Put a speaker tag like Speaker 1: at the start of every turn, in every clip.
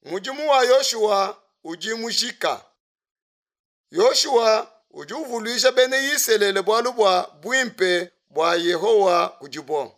Speaker 1: mujimu wa Yoshua ujimushika. Yoshua ujuvulisha bene yiselele bwalu bwa bwimpe bwa Yehowa kujibo.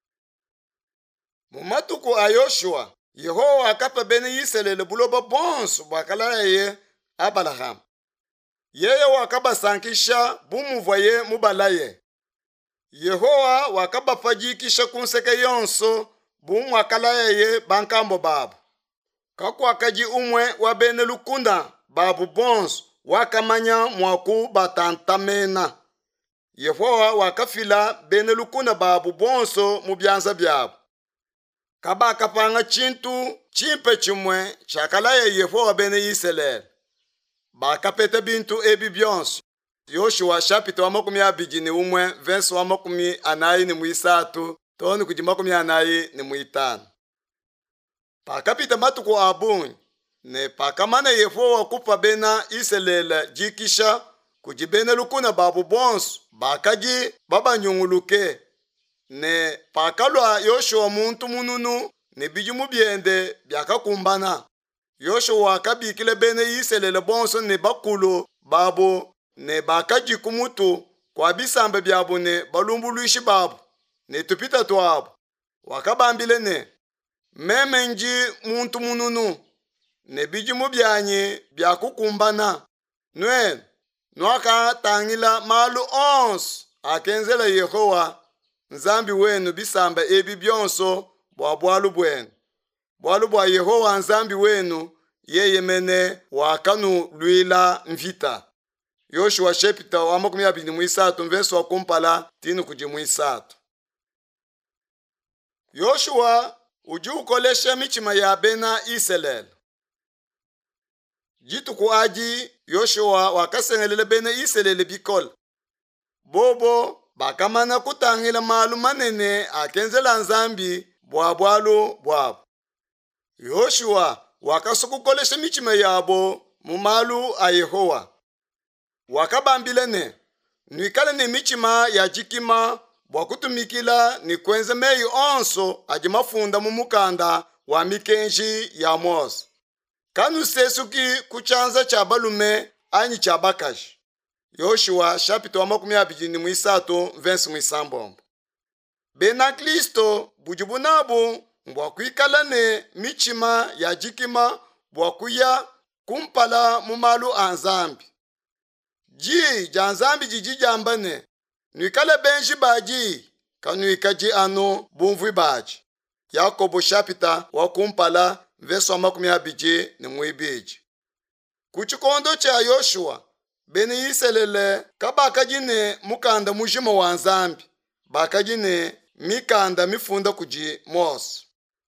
Speaker 1: Mumatuku a Yoshua, Yehowa akapa bene yiselele buloba bonso bwakala ye Abraham. Yeye wakabasankisha bumuvaye mubalaye. Yehowa wakabafajikisha kunseke yonso bumwakala ye bankambo babu. Kakwakaji umwe wa bene lukunda babu bonso wakamanya mwaku batantamena. Yehowa wakafila bene lukunda babu bonso mubyanza byabu. Kabakapanga chintu chimpe chimwe chakala ye Yehowa bene Israeli. Bakapeta bintu ebi byonso. Yoshua chapita wa 21 verse wa 43 toni kuji 45. Pakapita matuku abunyi ne pakamana Yehowa kupa bena Israeli jikisha kuji bene lukuna babu bonso bakaji baba nyunguluke ne pakalwa Yoshua muntu mununu ne bijumu byende byakakumbana. Yoshua akabikile bene Israeli bonso ne bakulu babu ne bakaji kumutu kwa bisambe byabu ne balumbuluishi babu ne tupita twabu wakabambile ne memenji muntu mununu ne bijumu byanyi byakukumbana nwe nwaka tangila malu ons akenzela Yehowa nzambi wenu bisamba ebi byonso bwa bwalu bwenu bwalu bwa Yehowa nzambi wenu yeye mene wakanu luila mvita. Yoshua chapita wa 23 verse wa kumpala tinu kuji 3. Yoshua ujukolesha michima ya bena Israeli. Jitu kuaji Yoshua wakasengelele bena Israeli bikol. Bobo bakamana kutangila malu manene akenzela nzambi bwa bwalu bwabu. Yoshua wakasukukolesha michima yabo mumalu a Yehowa. Wakabambile ne nwikale ne michima ya jikima bwakutumikila ni kwenze meyi onso ajimafunda mumukanda wa mikenji ya Mose. Kanu sesuki kuchanza cha balume anyi cha bakaji. Yoshua chapita wa 23 verse 3. Bena Kristo bujubunabu mbwakuikala ne michima ya jikima bwakuya kumpala mumalu anzambi. Ji janzambi jiji jambane nwikale benji baji kanuikaji ano bumvwi baji. Yakobo chapita wa kumpala verse wa 22. Kuchikondo cha Yoshua bene Israeli kabakaji ne mukanda mujima wa nzambi bakaji ne mikanda mifunda kuji Mose.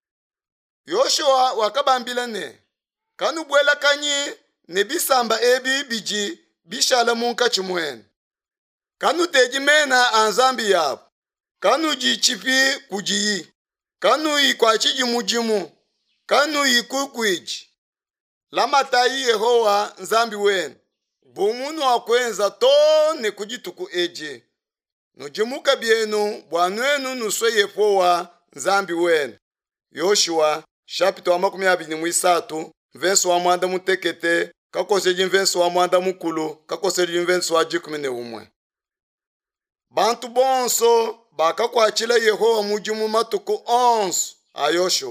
Speaker 1: Yoshua wakabambila ne kanu bwela kanyi ne bisamba ebi biji bishala munka chimwene. Kanu teji mena anzambi yabu. Kanu jichipi kujiyi. Kanu ikwachi mujimu. Kanu ikukwiji. Lamatayi Yehowa nzambi wenu. Bumunu wakwenza tone kujituku eje. Nujimuka bienu bwanwenu nuswe Yehowa nzambi wenu. Yoshua chapita wa 23 verse wa mwanda mutekete kakoseji verse wa mwanda mukulu kakoseji verse wa 11. Bantu bonso bakakwachila Yehowa mujimu matuku onso a Yoshua.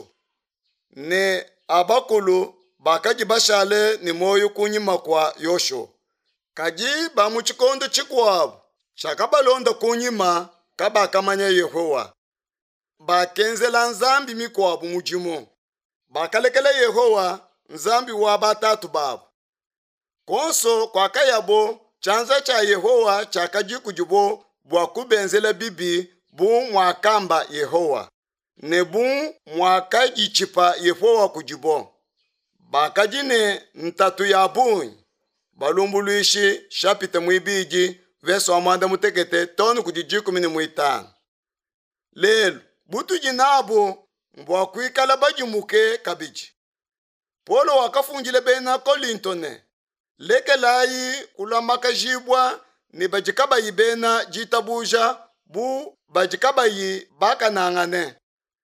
Speaker 1: Ne abakulu bakaji bashale ni moyo kunyima kwa Yoshua. Kaji bamuchikondo chikwabu chakabalonda kunyima kabakamanya Yehowa. Bakenzela nzambi mikwabu mujimu. Bakalekele Yehowa nzambi wa batatu babu. Konso kwa kayabo chanza cha Yehowa chakaji kujibo bwakubenzela bibi bu mwakamba Yehowa. Ne bu mwakaji chipa Yehowa kujibo. Bakaji ne ntatu ya bunyi. Balumbuluishi chapita mwibiji verse wa mwanda mutekete tonu kuji 15. Lelu butu jinabo mbwakuikala bajimuke kabiji. Polo wakafungile bena Korinto ne. Lekelayi kulamaka jibwa ni bajikabayi bena jitabuja bu bajikabayi bakanangane.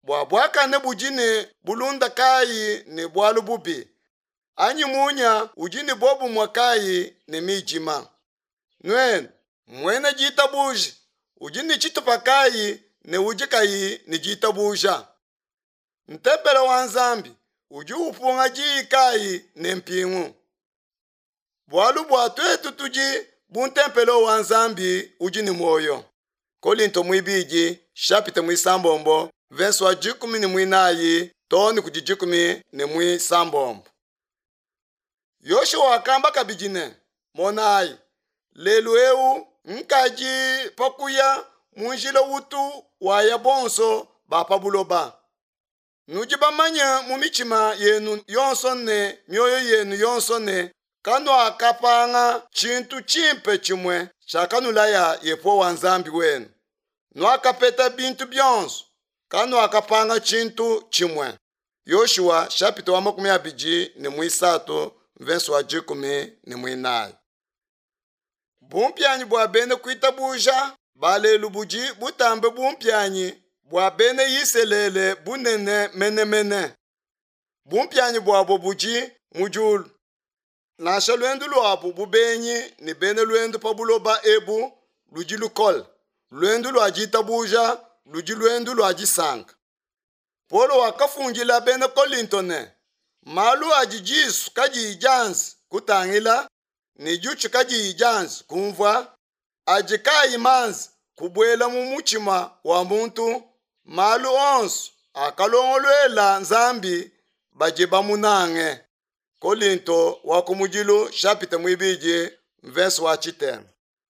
Speaker 1: bwabwakane bujini bulunda kayi ni bwalu bubi. Anyi munya ujini bobu mwakayi ni mijima. Nwenu mwene jita buji ujini chitupa kayi ni ujikayi ni jita buja. Ntempele wa nzambi uji upunga ji kayi ni mpingu. Bwalu bwatwetu tuji buntempele wa nzambi ujini moyo. Korinto mwibiji shapite mwisambombo verse wa 14 toni kuji 10 Yoshua akamba kabijine monayi lelu eu nkaji pakuya munjila utu waya bonso bapabuloba. Nuji bamanya mumichima yenu yonsone myoyo yenu yonsone kano akapanga chintu chimpe chimwe chakanulaya yepo wa nzambi wenu. No akapeta bintu byonso kano akapanga chintu chimwe. Yoshua chapito wa 12 verse wa 14. Bumpyanyi bwa bene kuita buja balelu buji butambe bumpyanyi bwa bene yiselele bunene mene. Bumpyanyi bwabo buji mujulu. Nasha lwendu lwabu bubenyi ni bene lwendu pabuloba ebu luji lukol. Lwendu lwajita buja luji lwendu lwajisanga. Polo wakafungila bene Kolintone. Malu ajijisu kaji ijanzi kutangila ni juchu kaji ijanzi kumva. Ajikayi manzi kubwela mumuchima wa muntu. Malu onsu akalongolwela nzambi bajiba munange. Korinto wakumujilu chapite mwibiji verse wa 10.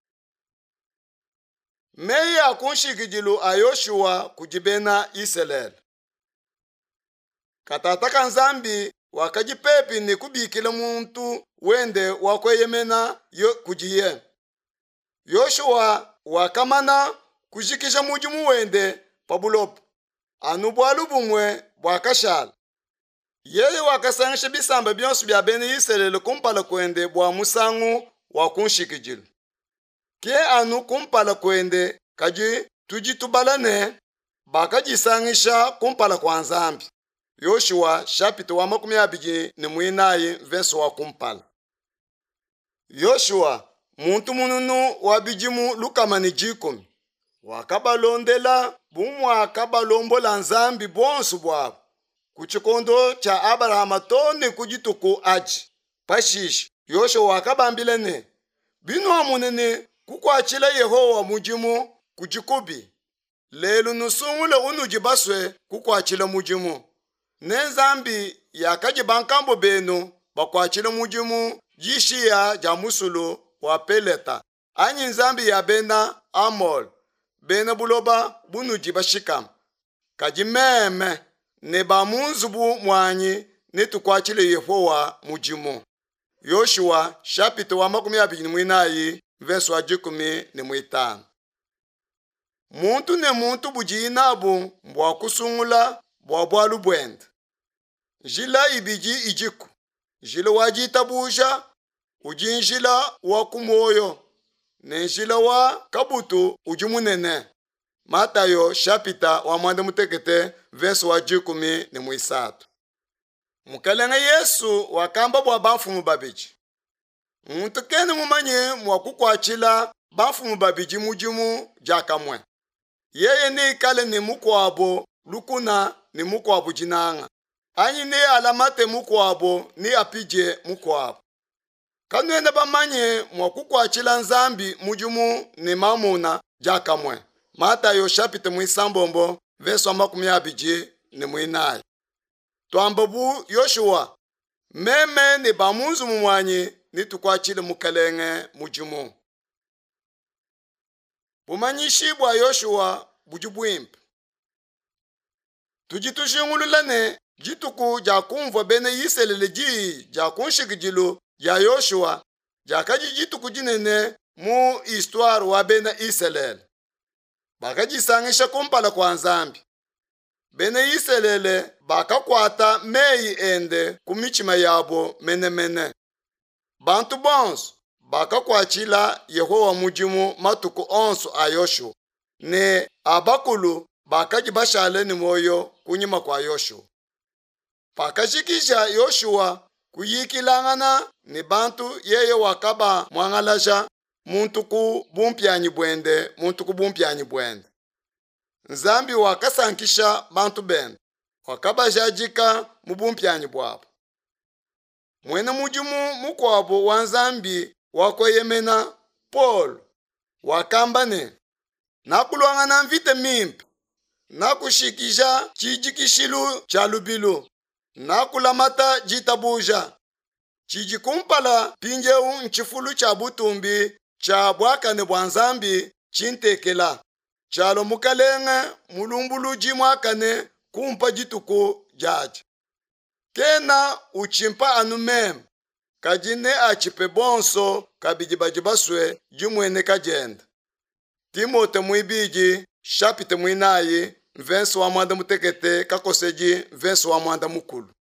Speaker 1: Mei akunshikijulu a Yoshua kujibena Israeli. Katataka nzambi wakajipepi ni kubikile muntu wende wakweyemena kujiye. Yoshua wakamana kujikisha mujimu wende pabulopu. Anu bwalu bumwe bwakashala. Yeye wakasangisha bisamba byonsu bya bene Israeli kumpala kwende bwa musangu wakunshikijilu. Ke anu kumpala kwende kaji tujitubalane bakajisangisha kumpala kwa nzambi. Yoshua chapito wa 24 verse wa kumpala. Yoshua muntu mununu wabijimu lukamani 10 wakabalondela bumwa akabalombola nzambi bonsu bwabo kuchikondo cha Abrahama toni kujituku aji pashishi. Yoshua wakabambilene binu amunene kukwachila Yehowa mujimu kujikubi. Lelu nusungule unujibaswe kukwachila mujimu. Nenzambi yakajibankambo benu bakwachila mujimu jishiya jamusulu wa Peleta. Anyi nzambi ya bena Amol bena buloba bunujiba shikam. Kajimeme ne bamunzubu mwanyi netukwachile Yehowa mujimu. Yoshua chapito wa 24 verse wa 15. Muntu ne muntu bujinabu mbwa kusungula bwa bwalu bwenda. Jila ibiji ijiku. Jila wajita buja ujinjila wa kumoyo. Nenjila wa kabutu ujumunene. Matayo chapita wa mwande mutekete verse wa 13. Mukalenge Yesu wakamba bwa bafumu babiji. Muntu kene mumanye mwakukwachila bafumu babiji mujimu jakamwe. Yeye ni kale ni mukwabo lukuna ni mukwabo jinanga. Anyi ni alamate mukwabo ni apije mukwabo. Kanwene bamanye mwakukwachila nzambi mujimu ni mamuna jakamwe. Matayo chapite mwisambombo verse wa 24. Twambabu Yoshua meme ni bamunzu mumwanyi ni tukwachile mukalenge mujimu. Bumanyishi bwa Yoshua bujibwimpe. Tujitushingululane jituku jakumva bene Israeli ji jakunshikijilu ya Yoshua jakaji jituku jinene mu histoire wa bene Israeli. Bakajisangisha kumpala kwa nzambi. Bene Israeli bakakwata meyi ende kumichima yabo mene. Bantu bonso bakakwachila Yehowa mujimu matuku onsu a Yoshua. Ne abakulu bakaji bashale ni moyo kunyima kwa Yoshua. Pakashikisha Yoshua kuyikilangana ni bantu yeye wakaba mwangalasha muntu ku bumpyanyi bwende. Nzambi wakasankisha bantu bende wakaba jajika mu bumpyanyi bwabo. Mwene mujimu mukwabo wa Nzambi wakoyemena Paul wakambane nakulwangana mvite mimpi nakushikisha chijikishilu cha lubilu nakulamata jitabuja chijikumpala pinjeu nchifulu cha butumbi cha bwakane bwa Nzambi chintekela chalo mukalenge mulumbuluji mwakane kumpa jituku jaji kena uchimpa anumem kajine achipe bonso kabijibajibaswe jumwene kajenda. Timote mwibiji shapite mwinayi mvenso wa mwanda mutekete kakoseji mvenso wa mwanda mukulu.